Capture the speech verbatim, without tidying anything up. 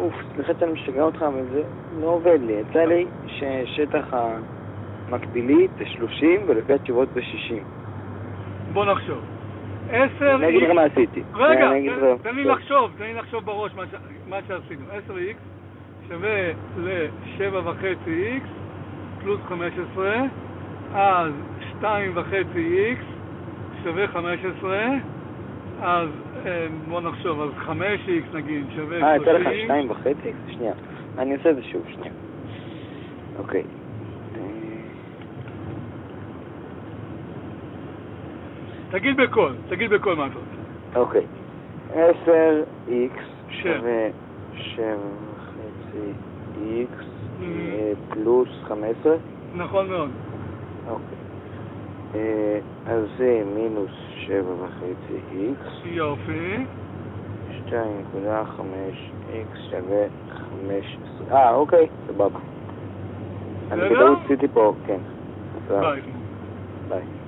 אוף, סליחה שאני משגע אותך, אבל זה לא עובד לי. יצא לי ששטח המקבילית זה שלושים ולפי התשובות זה שישים. בוא נחשוב. עשר אני אגיד לך מה עשיתי. רגע, תן לי לחשוב, תן לי לחשוב בראש מה שעשינו. עשר איקס שווה ל-שבע וחצי איקס פלוס חמש עשרה, אז שתיים וחצי איקס שווה חמש עשרה, אז בוא נחשוב, אז חמש איקס נגיד שווה שלושים. אה, יצא לך שתיים וחצי? שנייה. אני אעשה את זה שוב, שנייה. אוקיי. תגיד בכל, תגיד בכל מה אתה רוצה. אוקיי. עשר איקס שווה שבע וחצי איקס פלוס חמש עשרה? נכון מאוד. אוקיי. אז זה מינוס שבע וחצי איקס. יופי. שתיים נקודה חמש איקס שווה חמש עשרה. אה, אוקיי, סבבה. אני בטעות עשיתי פה, כן. ביי. ביי.